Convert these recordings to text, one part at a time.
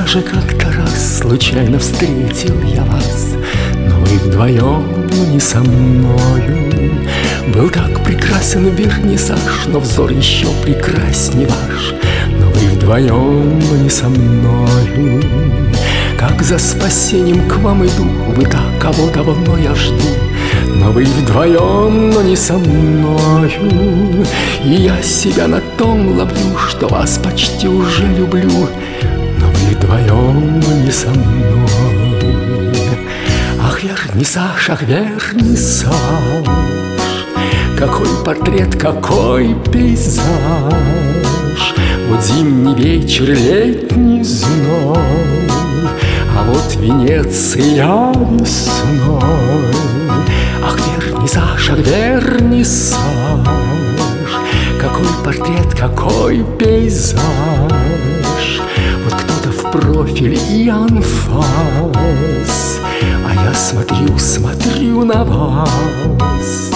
же как-то раз случайно встретил я вас, но вы вдвоем, но не со мною. Был так прекрасен вернисаж, но взор еще прекрасней ваш. Но вы вдвоем, но не со мною. Как за спасением к вам иду, вы так, кого давно я жду. Но вы вдвоем, но не со мною. И я себя на том ловлю, что вас почти уже люблю. Но вы вдвоем, но не со мной. Ах, вернисаж, ах, вернисаж, какой портрет, какой пейзаж. Вот зимний вечер, летний зной, а вот Венеция весной. Ах, вернисаж, ах, вернисаж, какой портрет, какой пейзаж. Вот кто-то в профиль и анфас, а я смотрю, смотрю на вас.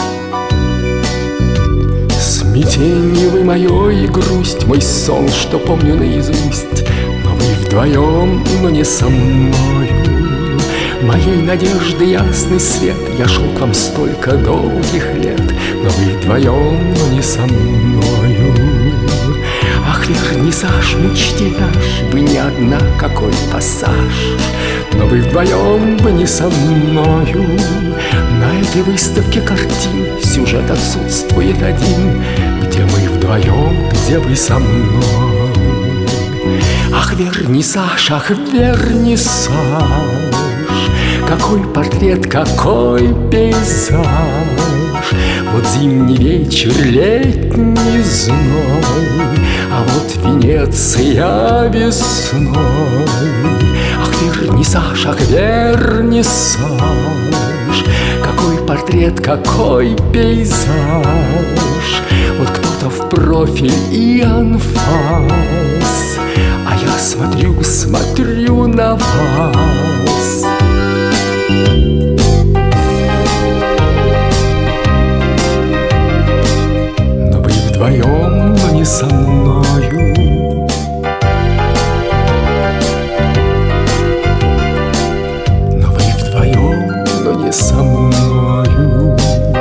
Смятенье вы мое и грусть, мой сон, что помню наизусть. Но вы вдвоем, но не со мною. Моей надежды ясный свет, я шел к вам столько долгих лет. Но вы вдвоем, но не со мною. Ах, вернисаж, мучтивяж, вы не одна, какой пассаж. Но вы вдвоем, вы не со мною. На этой выставке картин сюжет отсутствует один. Где мы вдвоем, где вы со мной. Ах, вернисаж, ах, вернисаж, какой портрет, какой пейзаж. Вот зимний вечер, летний зной, а вот Венеция весной. Ах, вернисаж, ах, вернисаж, какой портрет, какой пейзаж. Вот кто-то в профиль и анфас, а я смотрю, смотрю на вас. Но вы вдвоем, но не со мною. Но вы вдвоем, но не со мною.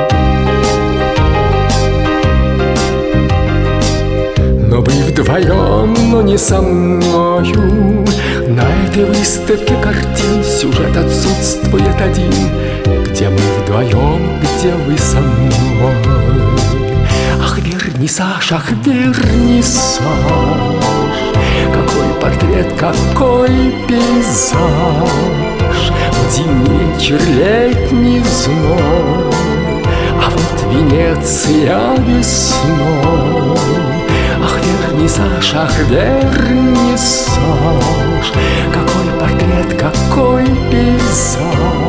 Но вы вдвоем, но не со мною. На этой выставке картин сюжет отсутствует один. Где мы вдвоем, где вы со мной. Ах, вернисаж, ах, вернисаж, какой портрет, какой пейзаж. Вот зимний вечер, летний зной, а вот Венеция весной. Ах, вернисаж, ах, вернисаж, какой портрет, какой пейзаж.